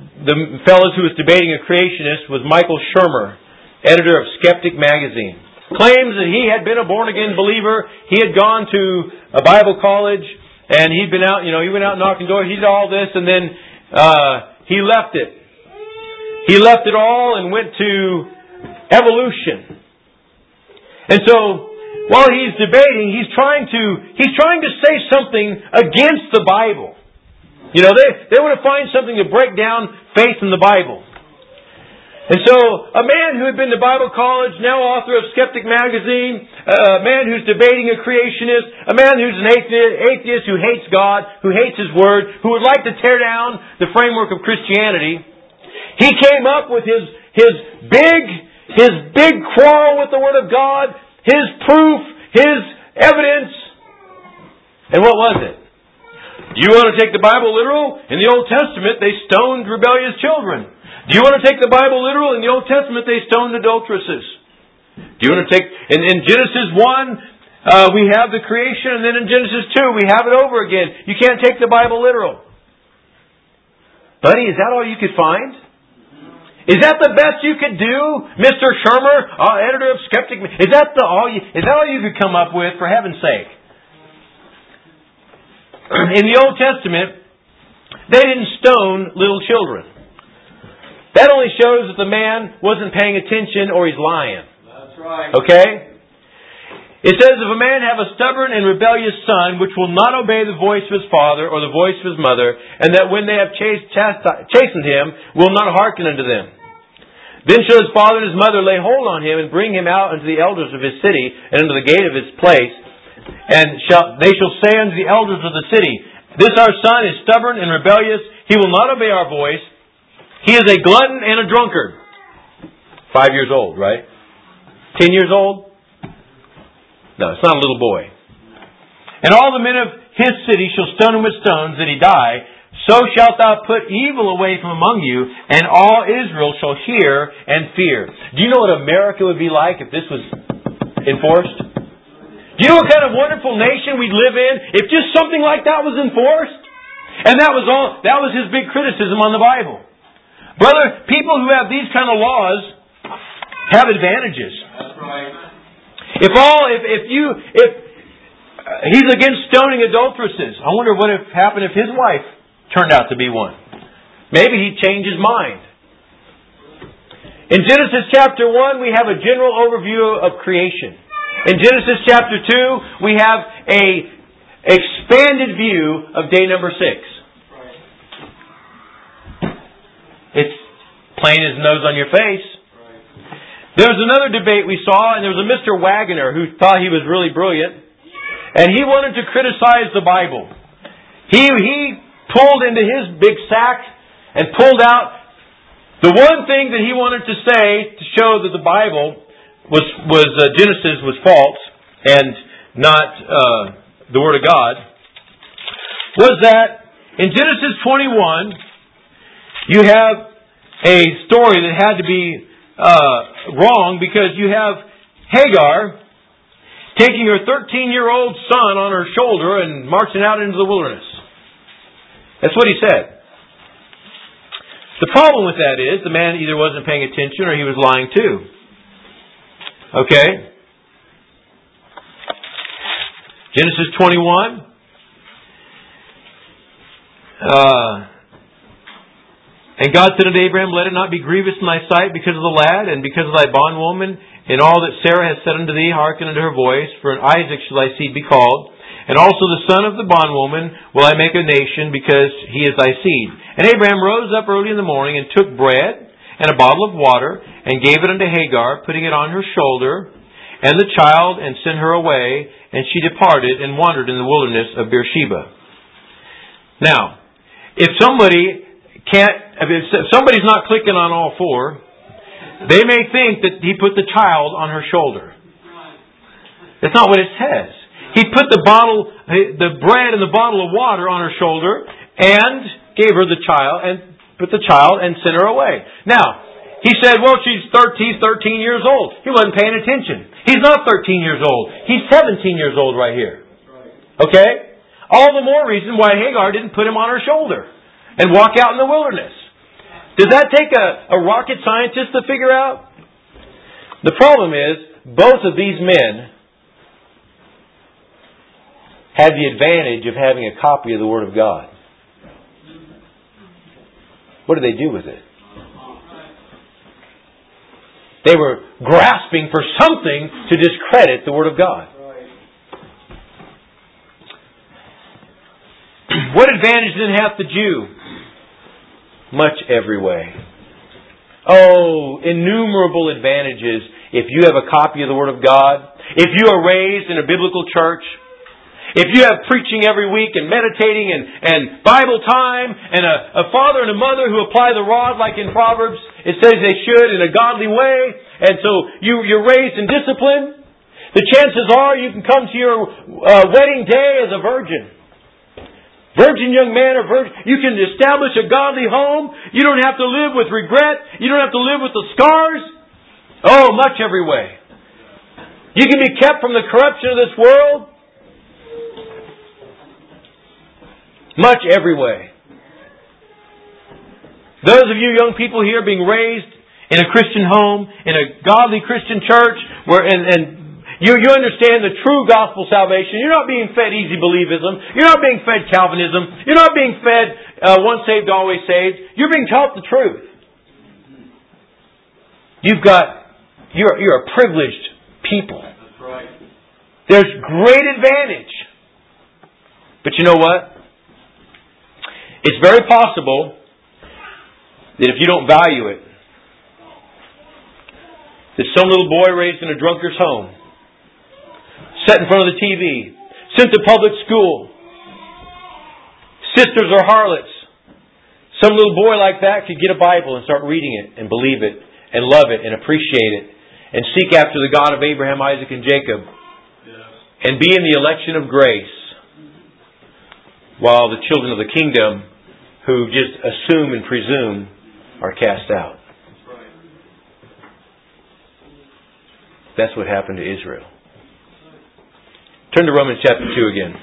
the fellows who was debating a creationist was Michael Shermer, editor of Skeptic magazine. claims that he had been a born-again believer. He had gone to a Bible college, and he'd been out, he went out knocking doors. He did all this, and then he left it. He left it all and went to evolution. And so, while he's debating, he's trying to say something against the Bible. They want to find something to break down faith in the Bible. And so, a man who had been to Bible college, now author of Skeptic Magazine, a man who's debating a creationist, a man who's an atheist who hates God, who hates His Word, who would like to tear down the framework of Christianity, he came up with his big quarrel with the Word of God, his proof, his evidence. And what was it? Do you want to take the Bible literal? In the Old Testament, they stoned rebellious children. Do you want to take the Bible literal? In the Old Testament, they stoned adulteresses. Do you want to take... In Genesis 1, we have the creation, and then in Genesis 2, we have it over again. You can't take the Bible literal. Buddy, is that all you could find? Is that the best you could do, Mr. Shermer, editor of Skeptic? Is that all you could come up with? For heaven's sake! In the Old Testament, they didn't stone little children. That only shows that the man wasn't paying attention or he's lying. That's right. Okay? It says, if a man have a stubborn and rebellious son, which will not obey the voice of his father or the voice of his mother, and that when they have chastened him, will not hearken unto them. Then shall his father and his mother lay hold on him and bring him out unto the elders of his city and unto the gate of his place. And they shall say unto the elders of the city, this our son is stubborn and rebellious. He will not obey our voice. He is a glutton and a drunkard. 5 years old, right? 10 years old? No, it's not a little boy. And all the men of his city shall stone him with stones that he die. So shalt thou put evil away from among you, and all Israel shall hear and fear. Do you know what America would be like if this was enforced? Do you know what kind of wonderful nation we'd live in if just something like that was enforced? And that was his big criticism on the Bible. Brother, people who have these kind of laws have advantages. That's right. If he's against stoning adulteresses, I wonder what would happen if his wife turned out to be one. Maybe he'd change his mind. In Genesis chapter 1, we have a general overview of creation. In Genesis chapter 2, we have a expanded view of day number 6. It's plain as nose on your face. There was another debate we saw, and there was a Mr. Waggoner who thought he was really brilliant, and he wanted to criticize the Bible. He pulled into his big sack and pulled out the one thing that he wanted to say to show that the Bible was Genesis was false and not the Word of God, was that in Genesis 21, you have a story that had to be wrong because you have Hagar taking her 13-year-old son on her shoulder and marching out into the wilderness. That's what he said. The problem with that is the man either wasn't paying attention or he was lying too. Okay? Genesis 21. And God said unto Abraham, let it not be grievous in thy sight because of the lad, and because of thy bondwoman, and all that Sarah has said unto thee, hearken unto her voice, for in Isaac shall thy seed be called. And also the son of the bondwoman will I make a nation, because he is thy seed. And Abraham rose up early in the morning, and took bread, and a bottle of water, and gave it unto Hagar, putting it on her shoulder, and the child, and sent her away, and she departed, and wandered in the wilderness of Beersheba. Now, if somebody's not clicking on all four, they may think that he put the child on her shoulder. That's not what it says. He put the bread and the bottle of water on her shoulder and gave her the child and put the child and sent her away. Now, he said, well, she's 13 years old. He wasn't paying attention. He's not 13 years old. He's 17 years old right here. Okay? All the more reason why Hagar didn't put him on her shoulder and walk out in the wilderness. Does that take a rocket scientist to figure out? The problem is, both of these men had the advantage of having a copy of the Word of God. What did they do with it? They were grasping for something to discredit the Word of God. What advantage did have the Jew? Much every way. Oh, innumerable advantages if you have a copy of the Word of God, if you are raised in a biblical church, if you have preaching every week and meditating and Bible time and a father and a mother who apply the rod like in Proverbs, it says they should in a godly way, and so you're raised in discipline, the chances are you can come to your wedding day as a virgin. Virgin young man or virgin, you can establish a godly home. You don't have to live with regret. You don't have to live with the scars. Oh, much every way. You can be kept from the corruption of this world. Much every way. Those of you young people here being raised in a Christian home, in a godly Christian church, where you understand the true gospel salvation. You're not being fed easy believism. You're not being fed Calvinism. You're not being fed once saved, always saved. You're being taught the truth. You're a privileged people. That's right. There's great advantage. But you know what? It's very possible that if you don't value it, that some little boy raised in a drunkard's home, set in front of the TV, sent to public school, sisters are harlots. Some little boy like that could get a Bible and start reading it and believe it and love it and appreciate it and seek after the God of Abraham, Isaac, and Jacob and be in the election of grace, while the children of the kingdom who just assume and presume are cast out. That's what happened to Israel. Turn to Romans chapter 2 again.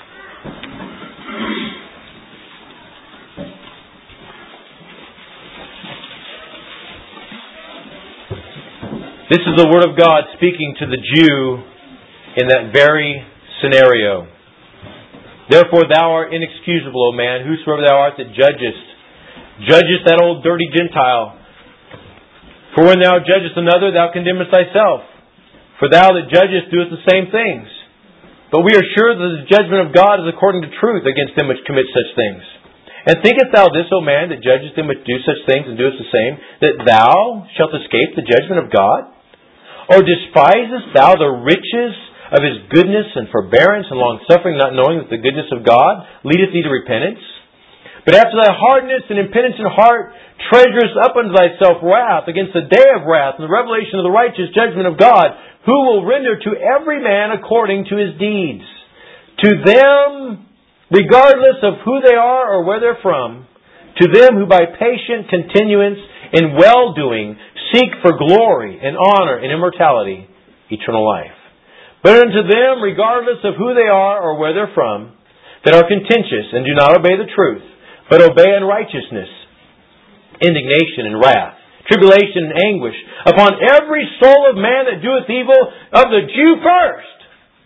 This is the Word of God speaking to the Jew in that very scenario. Therefore thou art inexcusable, O man, whosoever thou art that judgest that old dirty Gentile. For when thou judgest another, thou condemnest thyself. For thou that judgest doest the same things. But we are sure that the judgment of God is according to truth against them which commit such things. And thinkest thou this, O man, that judgest them which do such things and doest the same, that thou shalt escape the judgment of God? Or despisest thou the riches of His goodness and forbearance and long-suffering, not knowing that the goodness of God leadeth thee to repentance? But after thy hardness and impenitent heart treasurest up unto thyself wrath against the day of wrath and the revelation of the righteous judgment of God, who will render to every man according to his deeds. To them, regardless of who they are or where they're from, to them who by patient continuance in well-doing seek for glory and honor and immortality, eternal life. But unto them, regardless of who they are or where they're from, that are contentious and do not obey the truth, but obey unrighteousness, indignation and wrath, tribulation and anguish, upon every soul of man that doeth evil, of the Jew first.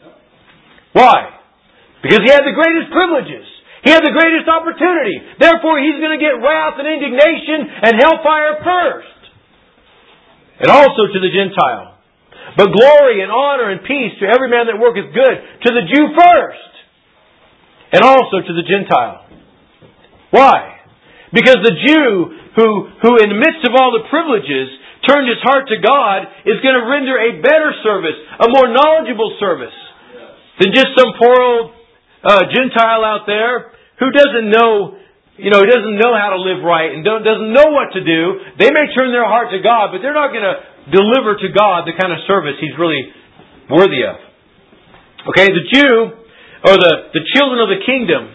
Why? Because he had the greatest privileges. He had the greatest opportunity. Therefore, he's going to get wrath and indignation and hellfire first. And also to the Gentile. But glory and honor and peace to every man that worketh good, to the Jew first, and also to the Gentile. Why? Because the Jew who in the midst of all the privileges turned his heart to God is going to render a better service, a more knowledgeable service, than just some poor old Gentile out there who doesn't know, he doesn't know how to live right and doesn't know what to do. They may turn their heart to God, but they're not going to deliver to God the kind of service He's really worthy of. Okay, the Jew, or the children of the kingdom,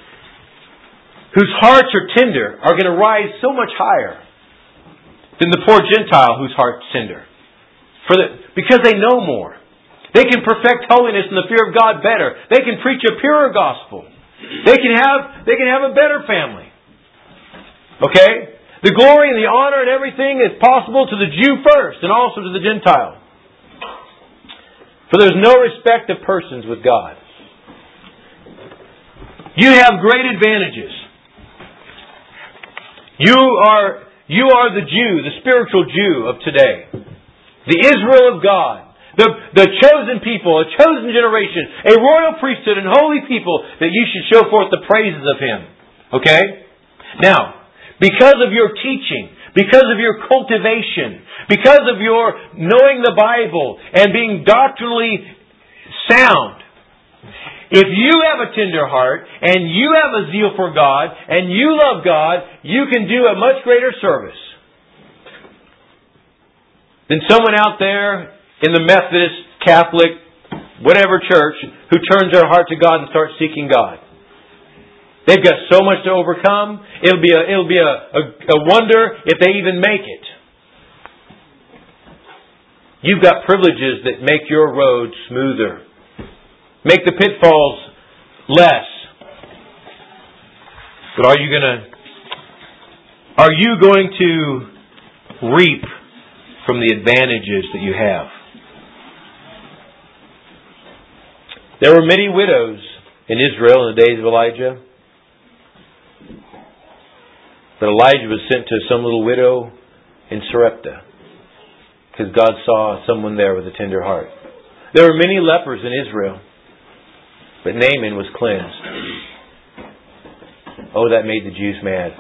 whose hearts are tender, are going to rise so much higher than the poor Gentile whose heart's tender. Because they know more. They can perfect holiness and the fear of God better. They can preach a purer gospel. They can have a better family. Okay? The glory and the honor and everything is possible to the Jew first and also to the Gentile. For there's no respect of persons with God. You have great advantages. You are the Jew, the spiritual Jew of today. The Israel of God. The chosen people, a chosen generation, a royal priesthood and holy people that you should show forth the praises of Him. Okay? Now, because of your teaching, because of your cultivation, because of your knowing the Bible and being doctrinally sound, if you have a tender heart and you have a zeal for God and you love God, you can do a much greater service than someone out there in the Methodist, Catholic, whatever church who turns their heart to God and starts seeking God. They've got so much to overcome. It'll be a wonder if they even make it. You've got privileges that make your road smoother. Make the pitfalls less. But are you going to reap from the advantages that you have? There were many widows in Israel in the days of Elijah. But Elijah was sent to some little widow in Sarepta because God saw someone there with a tender heart. There were many lepers in Israel, but Naaman was cleansed. Oh, that made the Jews mad.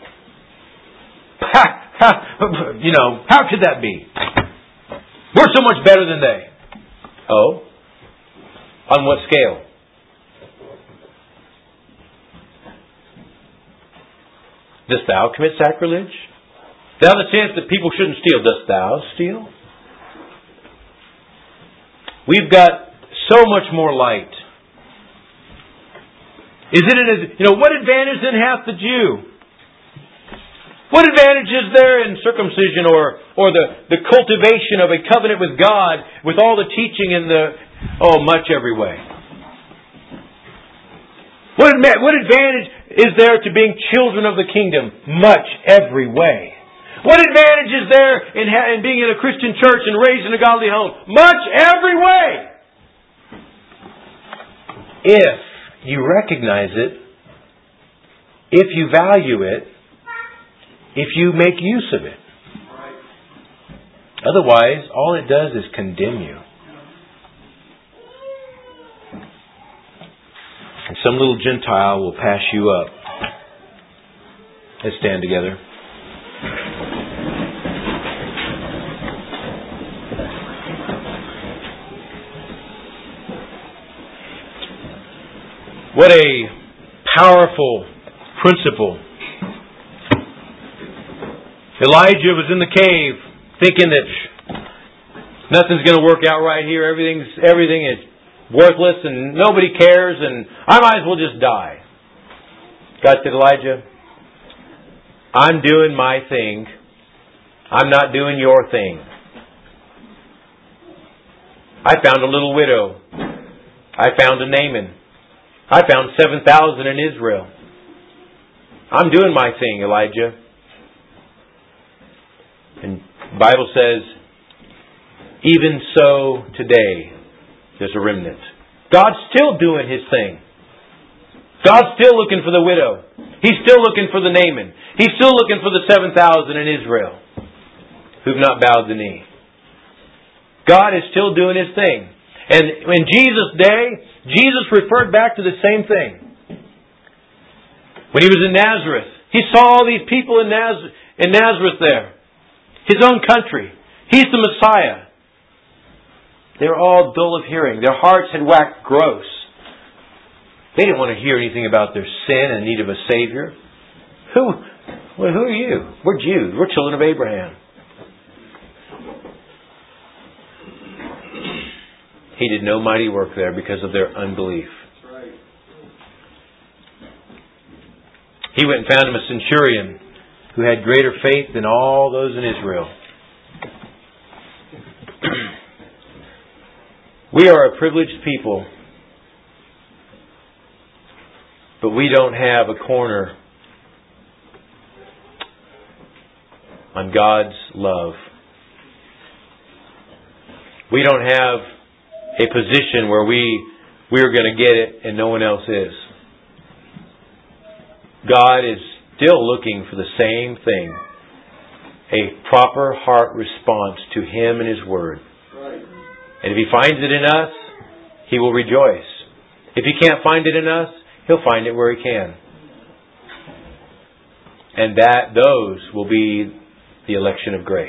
How could that be? We're so much better than they. Oh? On what scale? Dost thou commit sacrilege? Thou the chance that people shouldn't steal, dost thou steal? We've got so much more light. What advantage then hath the Jew? What advantage is there in circumcision or the cultivation of a covenant with God with all the teaching in much every way? What advantage is there to being children of the kingdom? Much every way. What advantage is there in being in a Christian church and raised in a godly home? Much every way. If you recognize it, if you value it, if you make use of it. Otherwise, all it does is condemn you. And some little Gentile will pass you up. Let's stand together. What a powerful principle. Elijah was in the cave thinking that nothing's going to work out right here. Everything is worthless and nobody cares and I might as well just die. God said, Elijah, I'm doing my thing. I'm not doing your thing. I found a little widow. I found a Naaman. I found 7,000 in Israel. I'm doing my thing, Elijah. And the Bible says, even so today, there's a remnant. God's still doing His thing. God's still looking for the widow. He's still looking for the Naaman. He's still looking for the 7,000 in Israel who've not bowed the knee. God is still doing His thing. And in Jesus' day, Jesus referred back to the same thing. When He was in Nazareth, He saw all these people in Nazareth there. His own country. He's the Messiah. They were all dull of hearing. Their hearts had waxed gross. They didn't want to hear anything about their sin and need of a Savior. Who are you? We're Jews. We're children of Abraham. He did no mighty work there because of their unbelief. He went and found him a centurion who had greater faith than all those in Israel. We are a privileged people, but we don't have a corner on God's love. We don't have a position where we're going to get it and no one else is. God is still looking for the same thing. A proper heart response to Him and His Word. And if He finds it in us, He will rejoice. If He can't find it in us, He'll find it where He can. And those will be the election of grace.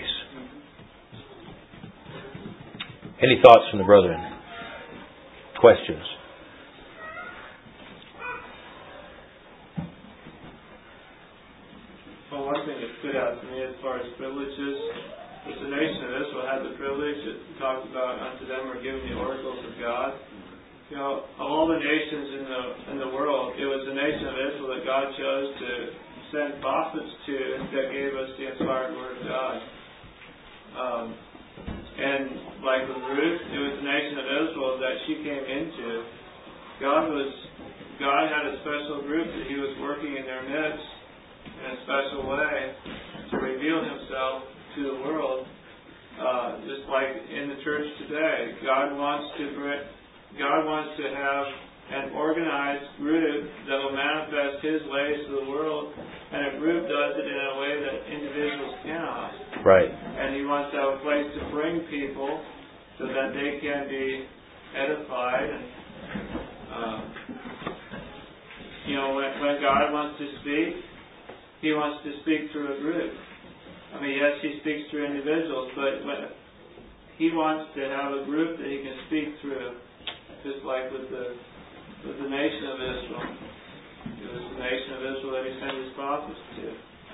Any thoughts from the brethren? Questions? Well, one thing that stood out to me as far as privileges is the nation of Israel had the privilege that talked about unto them were given the oracles of God. You know, of all the nations in the world, it was the nation of Israel that God chose to send prophets to that gave us the inspired Word of God. And like with Ruth, it was the nation of Israel that she came into. God had a special group that He was working in their midst in a special way to reveal Himself to the world. Just like in the church today, God wants to have an organized group that will manifest His ways to the world, and a group does it in a way that individuals cannot. Right. And He wants to have a place to bring people so that they can be edified. And when God wants to speak, He wants to speak through a group. I mean, yes, He speaks through individuals, but He wants to have a group that He can speak through, just like with the nation of Israel. It was the nation of Israel that He sent His prophets to.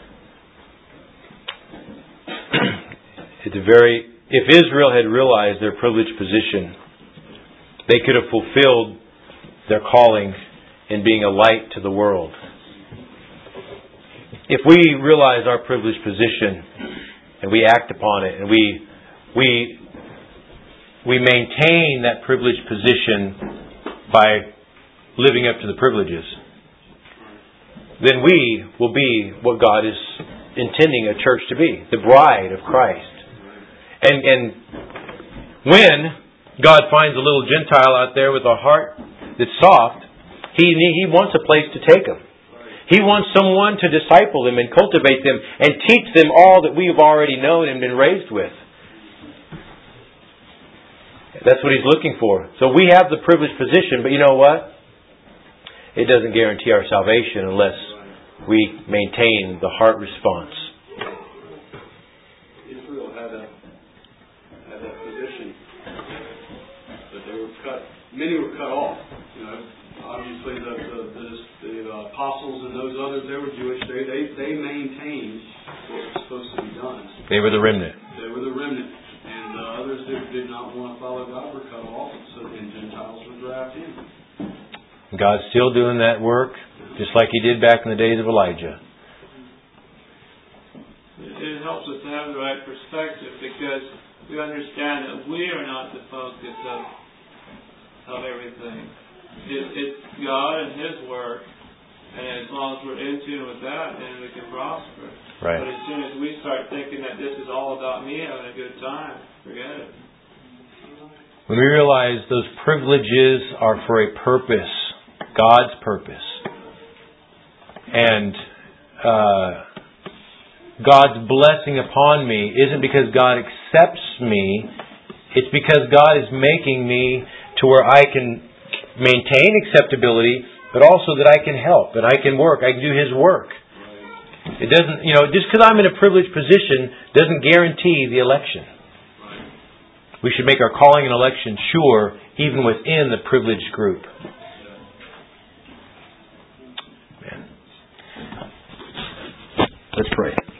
If Israel had realized their privileged position, they could have fulfilled their calling in being a light to the world. If we realize our privileged position and we act upon it and we maintain that privileged position by living up to the privileges, then we will be what God is intending a church to be, the bride of Christ. And when God finds a little Gentile out there with a heart that's soft, He wants a place to take them. He wants someone to disciple them and cultivate them and teach them all that we've already known and been raised with. That's what He's looking for. So we have the privileged position, but you know what? It doesn't guarantee our salvation unless we maintain the heart response. Israel had that position, but they were cut. Many were cut off. You know, obviously the apostles and those others, they were Jewish. They maintained what was supposed to be done. They were the remnant. They were the remnant, and others that did not want to follow God were cut off, and Gentiles were drafted in. God's still doing that work, just like He did back in the days of Elijah. It helps us to have the right perspective because we understand that we are not the focus of everything. It's God and His work, and as long as we're in tune with that, then we can prosper. Right. But as soon as we start thinking that this is all about me having a good time, forget it. When we realize those privileges are for a purpose, God's purpose, and God's blessing upon me isn't because God accepts me, it's because God is making me to where I can maintain acceptability, but also that I can help, that I can work, I can do His work. It doesn't, just because I'm in a privileged position doesn't guarantee the election. We should make our calling and election sure even within the privileged group. Let's pray.